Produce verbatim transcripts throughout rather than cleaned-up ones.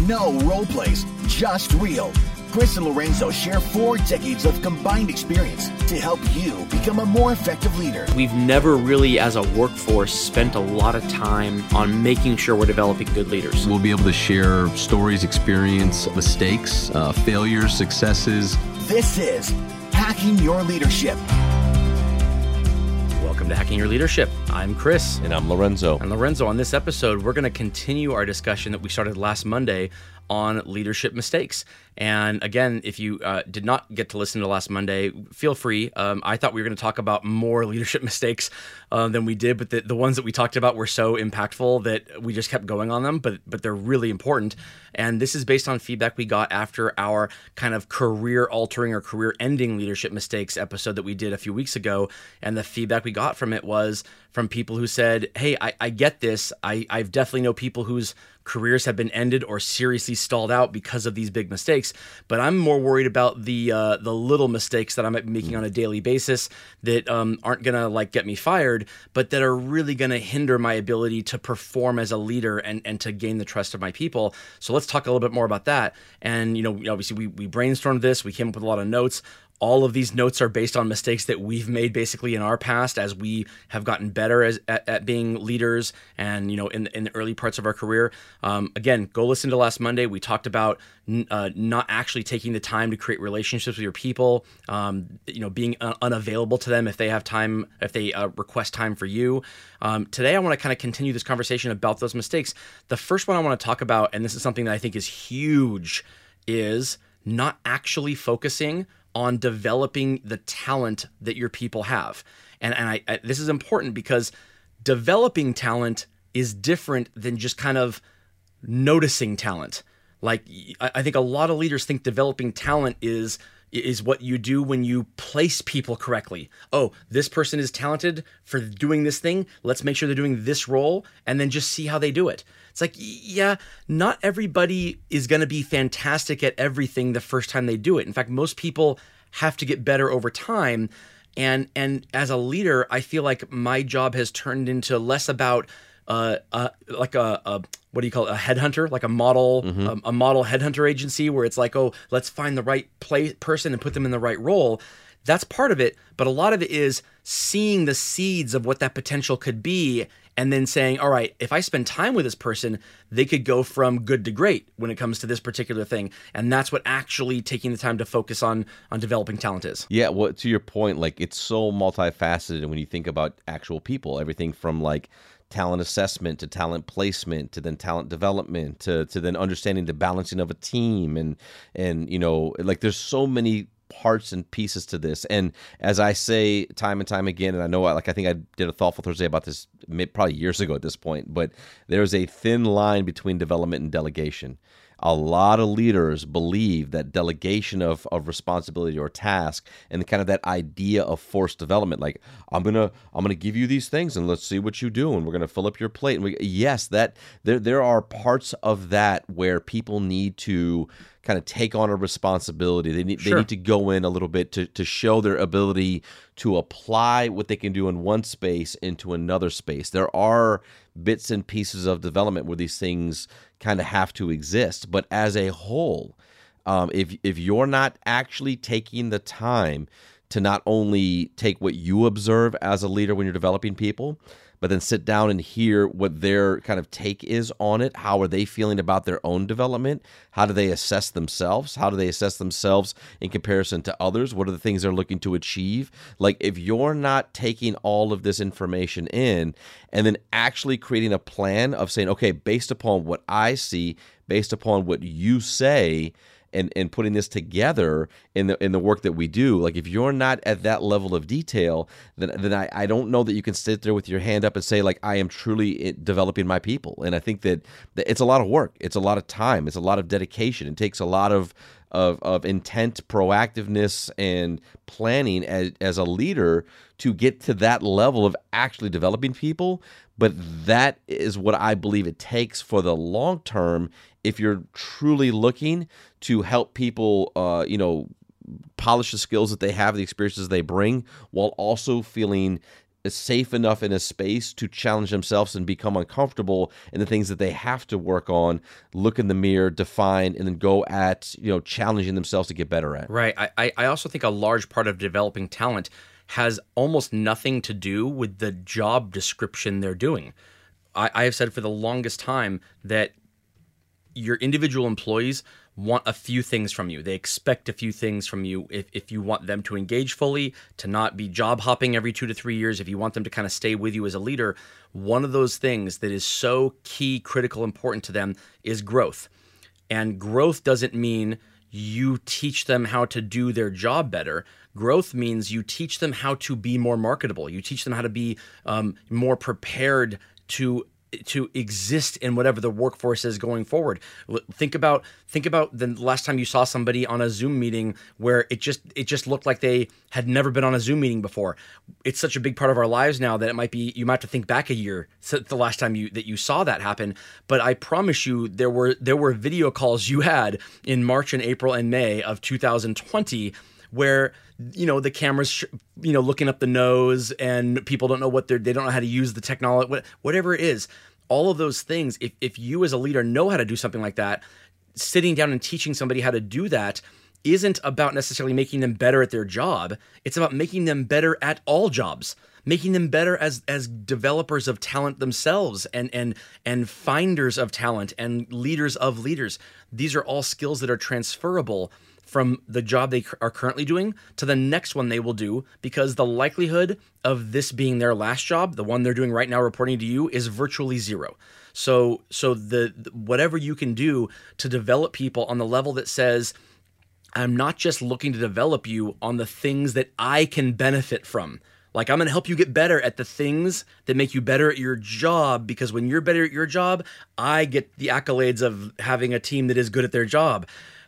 No role plays, just real. Chris and Lorenzo share four decades of combined experience to help you become a more effective leader. We've never really, as a workforce, spent a lot of time on making sure we're developing good leaders. We'll be able to share stories, experience, mistakes, uh, failures, successes. This is Hacking Your Leadership. Welcome to Hacking Your Leadership. I'm Chris. And I'm Lorenzo. And Lorenzo, on this episode, we're going to continue our discussion that we started last Monday on leadership mistakes. And again, if you uh, did not get to listen to last Monday, feel free. Um, I thought we were going to talk about more leadership mistakes uh, than we did, but the, the ones that we talked about were so impactful that we just kept going on them, but but they're really important. And this is based on feedback we got after our kind of career-altering or career-ending leadership mistakes episode that we did a few weeks ago. And the feedback we got from it was from people who said, hey, I, I get this. I I've definitely know people whose careers have been ended or seriously stalled out because of these big mistakes. But I'm more worried about the uh, the little mistakes that I might be making on a daily basis that um, aren't gonna like get me fired, but that are really gonna hinder my ability to perform as a leader and, and to gain the trust of my people. So let's talk a little bit more about that. And you know, obviously we we brainstormed this. We came up with a lot of notes. All of these notes are based on mistakes that we've made basically in our past as we have gotten better as, at, at being leaders and, you know, in, in the early parts of our career. Um, again, go listen to last Monday. We talked about uh, not actually taking the time to create relationships with your people, um, you know, being un- unavailable to them if they have time, if they uh, request time for you. Um, today, I want to kind of continue this conversation about those mistakes. The first one I want to talk about, and this is something that I think is huge, is not actually focusing on developing the talent that your people have. And, and I, I, this is important because developing talent is different than just kind of noticing talent. Like, I, I think a lot of leaders think developing talent is is what you do when you place people correctly. Oh, this person is talented for doing this thing. Let's make sure they're doing this role and then just see how they do it. It's like, yeah, not everybody is going to be fantastic at everything the first time they do it. In fact, most people have to get better over time. And and as a leader, I feel like my job has turned into less about uh, uh like a, a what do you call it, a headhunter, like a model, mm-hmm. a, a model headhunter agency where it's like, oh, let's find the right play person and put them in the right role. That's part of it, but a lot of it is seeing the seeds of what that potential could be and then saying, all right, if I spend time with this person, they could go from good to great when it comes to this particular thing. And that's what actually taking the time to focus on on developing talent is. Yeah, well, to your point, like it's so multifaceted when you think about actual people, everything from like talent assessment to talent placement to then talent development to to then understanding the balancing of a team and and you know, like there's so many parts and pieces to this. And as I say time and time again, and I know, like I think I did a Thoughtful Thursday about this probably years ago at this point, but there's a thin line between development and delegation. A lot of leaders believe that delegation of, of responsibility or task and kind of that idea of forced development, like I'm gonna I'm gonna give you these things and let's see what you do and we're gonna fill up your plate. And we, yes, that there there are parts of that where people need to kind of take on a responsibility. They need Sure. they need to go in a little bit to to show their ability to apply what they can do in one space into another space. There are bits and pieces of development where these things kind of have to exist, but as a whole, um, if if you're not actually taking the time to not only take what you observe as a leader when you're developing people, but then sit down and hear what their kind of take is on it. How are they feeling about their own development? How do they assess themselves? How do they assess themselves in comparison to others? What are the things they're looking to achieve? Like if you're not taking all of this information in and then actually creating a plan of saying, okay, based upon what I see, based upon what you say, and and putting this together in the in the work that we do, like if you're not at that level of detail, then then I, I don't know that you can sit there with your hand up and say like I am truly developing my people. And I think that, that it's a lot of work, it's a lot of time, it's a lot of dedication. It takes a lot of of of intent, proactiveness, and planning as as a leader to get to that level of actually developing people. But that is what I believe it takes for the long term if you're truly looking to help people, uh, you know, polish the skills that they have, the experiences they bring, while also feeling safe enough in a space to challenge themselves and become uncomfortable in the things that they have to work on, look in the mirror, define, and then go at, you know, challenging themselves to get better at. Right. I, I also think a large part of developing talent has almost nothing to do with the job description they're doing. I, I have said for the longest time that your individual employees want a few things from you. They expect a few things from you. If, if you want them to engage fully, to not be job hopping every two to three years, if you want them to kind of stay with you as a leader, one of those things that is so key, critical, important to them is growth. And growth doesn't mean you teach them how to do their job better. Growth means you teach them how to be more marketable. You teach them how to be um, more prepared to to exist in whatever the workforce is going forward. Think about think about the last time you saw somebody on a Zoom meeting where it just it just looked like they had never been on a Zoom meeting before. It's such a big part of our lives now that it might be you might have to think back a year since the last time you that you saw that happen. But I promise you, there were there were video calls you had in March and April and May of two thousand twenty where, you know, the camera's, you know, looking up the nose and people don't know what they're, they don't know how to use the technology, whatever it is. All of those things, if, if you as a leader know how to do something like that, sitting down and teaching somebody how to do that isn't about necessarily making them better at their job. It's about making them better at all jobs, making them better as as developers of talent themselves and and and finders of talent and leaders of leaders. These are all skills that are transferable from the job they are currently doing to the next one they will do, because the likelihood of this being their last job, the one they're doing right now reporting to you, is virtually zero. So so the whatever you can do to develop people on the level that says, I'm not just looking to develop you on the things that I can benefit from. Like, I'm going to help you get better at the things that make you better at your job, because when you're better at your job, I get the accolades of having a team that is good at their job.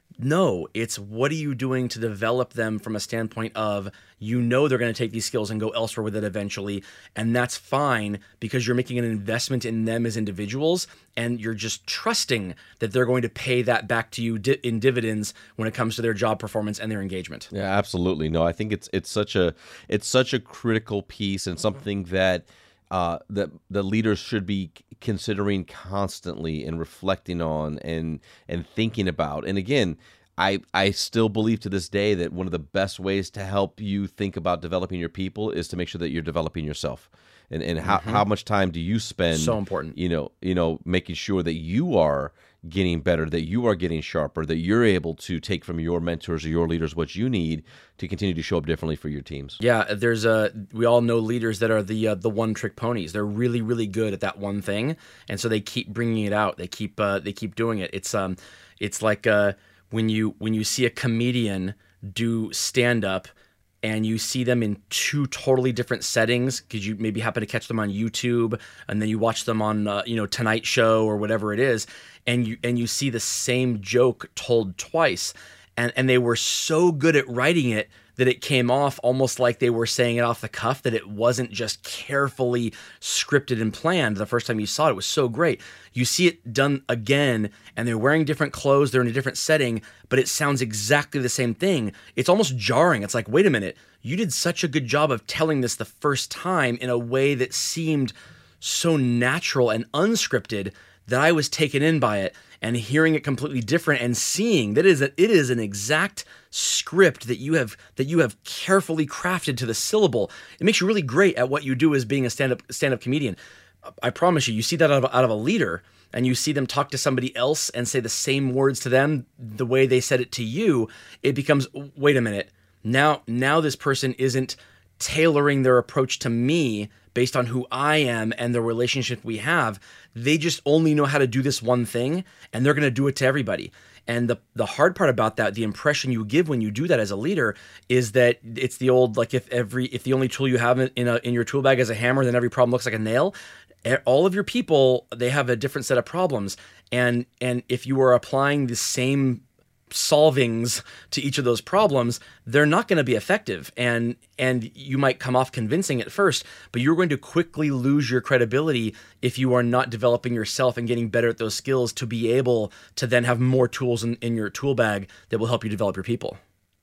No, it's what are you doing to develop them from a standpoint of, you know, they're going to take these skills and go elsewhere with it eventually. And that's fine, because you're making an investment in them as individuals, and you're just trusting that they're going to pay that back to you di- in dividends when it comes to their job performance and their engagement. Yeah, absolutely. No, I think it's it's such a it's such a critical piece, and something that uh, that the leaders should be considering constantly and reflecting on and and thinking about. And again, I I still believe to this day that one of the best ways to help you think about developing your people is to make sure that you're developing yourself. And and how, mm-hmm. how much time do you spend? So important. You know, you know, making sure that you are getting better, that you are getting sharper, that you're able to take from your mentors or your leaders what you need to continue to show up differently for your teams. Yeah, there's a we all know leaders that are the uh, the one trick ponies. They're really really good at that one thing, and so they keep bringing it out. They keep uh, they keep doing it. It's um it's like uh when you when you see a comedian do stand up, and you see them in two totally different settings, because you maybe happen to catch them on YouTube, and then you watch them on uh, you know Tonight Show or whatever it is, and you and you see the same joke told twice, and and they were so good at writing it that it came off almost like they were saying it off the cuff, that it wasn't just carefully scripted and planned. The first time you saw it, it was so great. You see it done again, and they're wearing different clothes, they're in a different setting, but it sounds exactly the same thing. It's almost jarring. It's like, wait a minute, you did such a good job of telling this the first time in a way that seemed so natural and unscripted that I was taken in by it, and hearing it completely different and seeing that it is a, it is an exact script that you have that you have carefully crafted to the syllable. It makes you really great at what you do as being a stand-up stand-up comedian. I promise you, you see that out of, out of a leader, and you see them talk to somebody else and say the same words to them the way they said it to you, it becomes, wait a minute, now now this person isn't tailoring their approach to me based on who I am and the relationship we have. They just only know how to do this one thing, and they're going to do it to everybody. And the the hard part about that, the impression you give when you do that as a leader, is that it's the old, like, if every if the only tool you have in a in your tool bag is a hammer, then every problem looks like a nail. All of your people, they have a different set of problems, and and if you are applying the same solvings to each of those problems, they're not going to be effective, and and you might come off convincing at first, but you're going to quickly lose your credibility if you are not developing yourself and getting better at those skills to be able to then have more tools in, in your tool bag that will help you develop your people.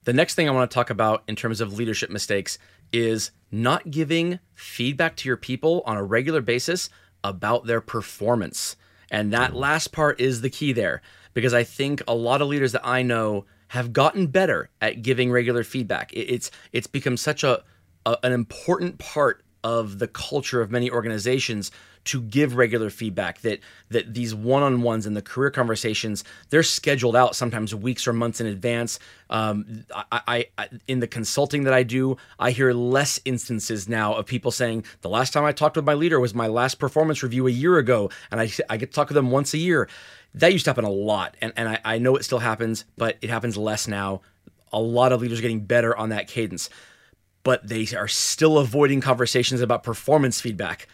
The next thing I want to talk about in terms of leadership mistakes is not giving feedback to your people on a regular basis about their performance. And that last part is the key there, because I think a lot of leaders that I know have gotten better at giving regular feedback. It's it's become such a, a an important part of the culture of many organizations to give regular feedback, that that these one-on-ones and the career conversations, they're scheduled out sometimes weeks or months in advance. Um, I, I, in the consulting that I do, I hear less instances now of people saying, the last time I talked with my leader was my last performance review a year ago, and I, I get to talk with them once a year. That used to happen a lot, and, and I, I know it still happens, but it happens less now. A lot of leaders are getting better on that cadence, but they are still avoiding conversations about performance feedback.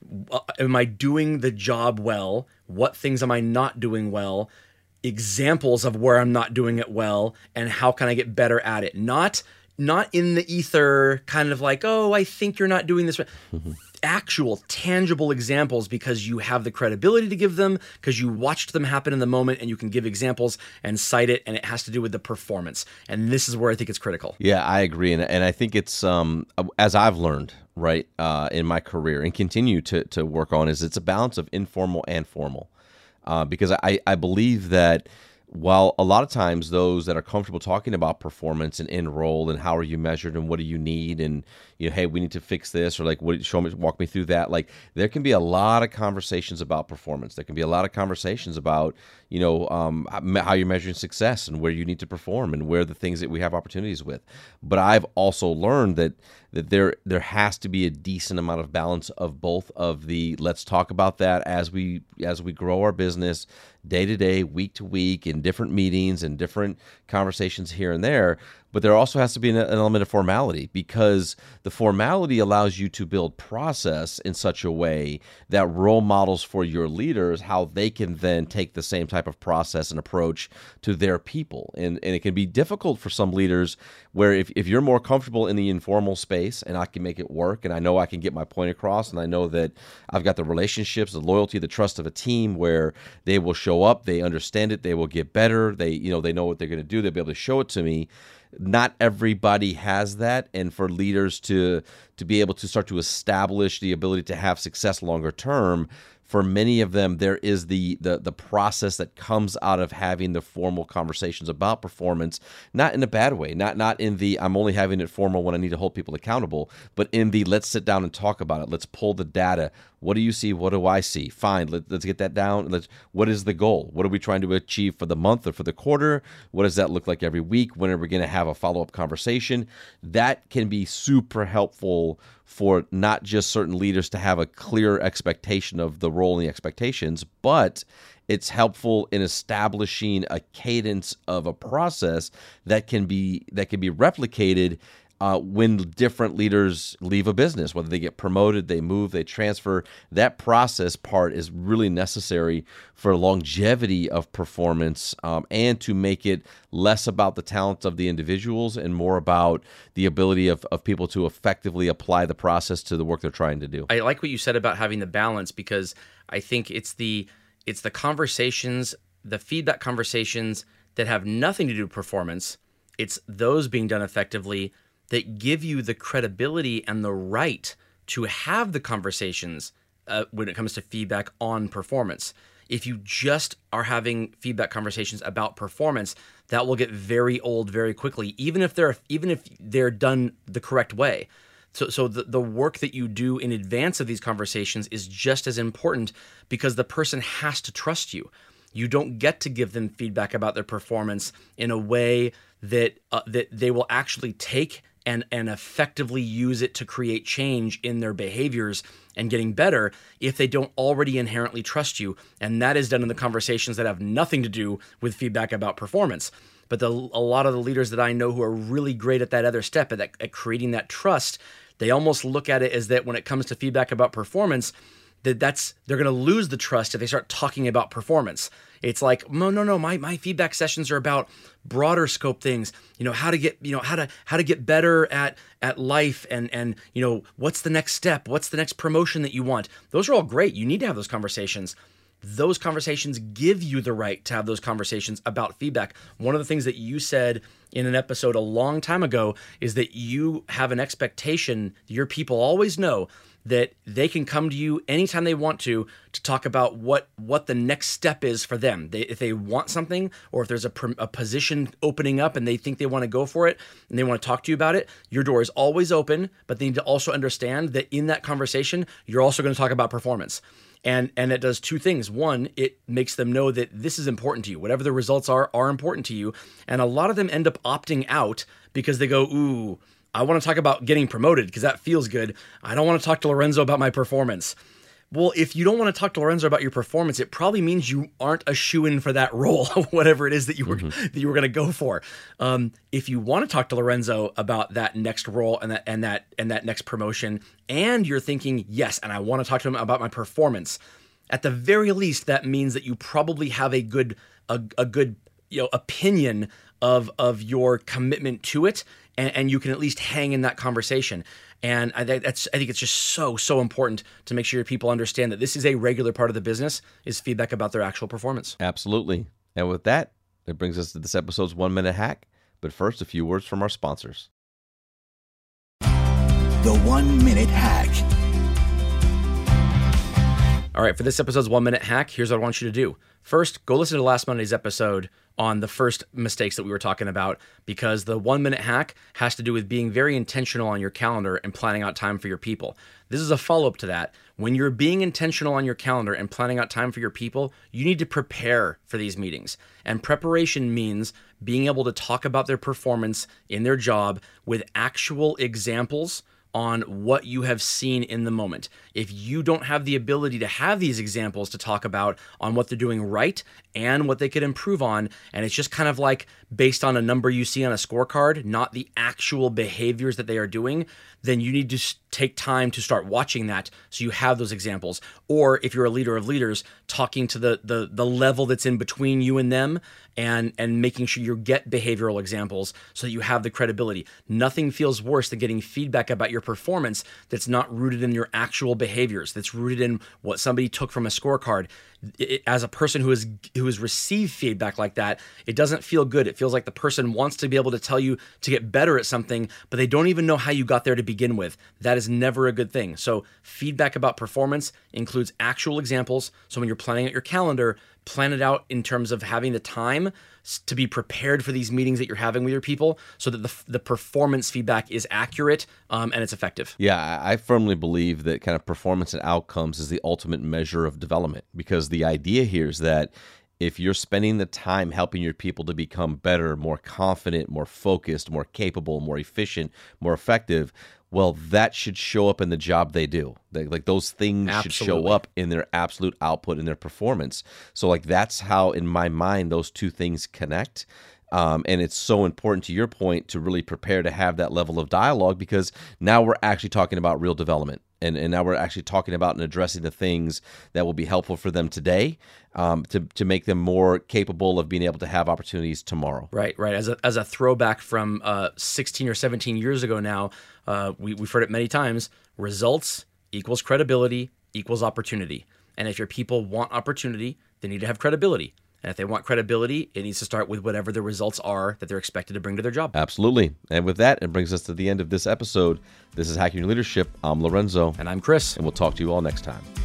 Am I doing the job well? What things am I not doing well? Examples of where I'm not doing it well, and how can I get better at it? Not not in the ether, kind of like, oh, I think you're not doing this right. Mm-hmm. Actual, tangible examples, because you have the credibility to give them, because you watched them happen in the moment, and you can give examples and cite it, and it has to do with the performance. And this is where I think it's critical. Yeah, I agree. And, and I think it's, um, as I've learned, right, uh, in my career and continue to, to work on, is it's a balance of informal and formal. Uh, because I, I believe that while a lot of times those that are comfortable talking about performance and end role and how are you measured and what do you need, and you know, hey, we need to fix this, or like, what, show me, walk me through that. Like, there can be a lot of conversations about performance. There can be a lot of conversations about, you know, um, how you're measuring success and where you need to perform and where the things that we have opportunities with. But I've also learned that that there there has to be a decent amount of balance of both of the, let's talk about that as we as we grow our business day to day, week to week, in different meetings and different conversations here and there. But there also has to be an, an element of formality, because the formality allows you to build process in such a way that role models for your leaders how they can then take the same type of process and approach to their people. And, and it can be difficult for some leaders where if, if you're more comfortable in the informal space and I can make it work, and I know I can get my point across, and I know that I've got the relationships, the loyalty, the trust of a team where they will show up, they understand it, they will get better, they, you know, they know what they're going to do, they'll be able to show it to me. Not everybody has that, and for leaders to to be able to start to establish the ability to have success longer term, for many of them, there is the, the the process that comes out of having the formal conversations about performance, not in a bad way, not not in the I'm only having it formal when I need to hold people accountable, but in the let's sit down and talk about it. Let's pull the data. What do you see? What do I see? Fine, let, let's get that down. Let's, what is the goal? What are we trying to achieve for the month or for the quarter? What does that look like every week? When are we going to have a follow-up conversation? That can be super helpful for not just certain leaders to have a clear expectation of the role and the expectations, but it's helpful in establishing a cadence of a process that can be that can be replicated uh, when different leaders leave a business, whether they get promoted, they move, they transfer. That process part is really necessary for longevity of performance, um, and to make it less about the talents of the individuals and more about the ability of, of people to effectively apply the process to the work they're trying to do. I like what you said about having the balance, because I think it's the it's the conversations, the feedback conversations that have nothing to do with performance. It's those being done effectively that give you the credibility and the right to have the conversations uh, when it comes to feedback on performance. If you just are having feedback conversations about performance, that will get very old very quickly, even if they're even if they're done the correct way. So, so the, the work that you do in advance of these conversations is just as important, because the person has to trust you. You don't get to give them feedback about their performance in a way that uh, that they will actually take and and effectively use it to create change in their behaviors and getting better if they don't already inherently trust you. And that is done in the conversations that have nothing to do with feedback about performance. But the, a lot of the leaders that I know who are really great at that other step, at, that, at creating that trust, they almost look at it as that when it comes to feedback about performance, that that's they're going to lose the trust if they start talking about performance. It's like, no, no, no, my my feedback sessions are about broader scope things, you know, how to get, you know, how to how to get better at at life, and and you know, what's the next step? What's the next promotion that you want? Those are all great. You need to have those conversations. those conversations give you the right to have those conversations about feedback. One of the things that you said in an episode a long time ago is that you have an expectation, your people always know that they can come to you anytime they want to to talk about what what the next step is for them. They, if they want something, or if there's a, a position opening up and they think they want to go for it and they want to talk to you about it, your door is always open, but they need to also understand that in that conversation, you're also going to talk about performance. And and it does two things. One, it makes them know that this is important to you. Whatever the results are, are important to you. And a lot of them end up opting out because they go, ooh, I want to talk about getting promoted because that feels good. I don't want to talk to Lorenzo about my performance. Well, if you don't want to talk to Lorenzo about your performance, it probably means you aren't a shoo-in for that role, whatever it is that you were mm-hmm. that you were going to go for. Um, if you want to talk to Lorenzo about that next role and that and that and that next promotion, and you're thinking, yes, and I want to talk to him about my performance, at the very least, that means that you probably have a good a, a good you know opinion of of your commitment to it. And, and you can at least hang in that conversation. And I, that's, I think it's just so, so important to make sure your people understand that this is a regular part of the business, is feedback about their actual performance. Absolutely. And with that, it brings us to this episode's one-minute hack. But first, a few words from our sponsors. The one-minute hack. All right, for this episode's one-minute hack, here's what I want you to do. First, go listen to last Monday's episode on the first mistakes that we were talking about, because the one-minute hack has to do with being very intentional on your calendar and planning out time for your people. This is a follow-up to that. When you're being intentional on your calendar and planning out time for your people, you need to prepare for these meetings. And preparation means being able to talk about their performance in their job with actual examples on what you have seen in the moment. If you don't have the ability to have these examples to talk about on what they're doing right and what they could improve on, and it's just kind of like based on a number you see on a scorecard, not the actual behaviors that they are doing, then you need to take time to start watching that so you have those examples. Or if you're a leader of leaders, talking to the the the level that's in between you and them, and and making sure you get behavioral examples so that you have the credibility. Nothing feels worse than getting feedback about your performance that's not rooted in your actual behaviors, that's rooted in what somebody took from a scorecard. It, as a person who has who has received feedback like that, it doesn't feel good. It feels like the person wants to be able to tell you to get better at something, but they don't even know how you got there to begin with. That is never a good thing. So feedback about performance includes actual examples. So when you're planning out your calendar, plan it out in terms of having the time to be prepared for these meetings that you're having with your people, so that the the performance feedback is accurate um, and it's effective. Yeah, I firmly believe that kind of performance and outcomes is the ultimate measure of development, because the idea here is that if you're spending the time helping your people to become better, more confident, more focused, more capable, more efficient, more effective, well, that should show up in the job they do. They, like those things Absolutely. should show up in their absolute output and their performance. So like that's how, in my mind, those two things connect. Um, and it's so important, to your point, to really prepare to have that level of dialogue, because now we're actually talking about real development. And, and now we're actually talking about and addressing the things that will be helpful for them today, um, to to make them more capable of being able to have opportunities tomorrow. Right, right. As a as a throwback from uh, sixteen or seventeen years ago now, uh, we, we've heard it many times, results equals credibility equals opportunity. And if your people want opportunity, they need to have credibility. And if they want credibility, it needs to start with whatever the results are that they're expected to bring to their job. Absolutely. And with that, it brings us to the end of this episode. This is Hacking Your Leadership. I'm Lorenzo. And I'm Chris. And we'll talk to you all next time.